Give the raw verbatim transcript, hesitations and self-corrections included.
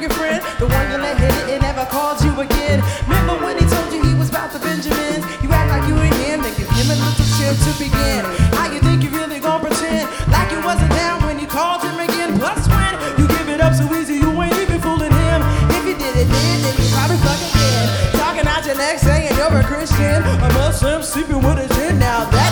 freaking friend, the one you let hit it and never called you again. Remember when he told you he was about the Benjamins? You act like you and him, then give him a little chance to begin. How you think you really gon' pretend like you wasn't down when you called him again? Plus when you give it up so easy, you ain't even fooling him. If you did it then, then you probably fucking did. Talking out your neck saying you're a Christian, a Muslim,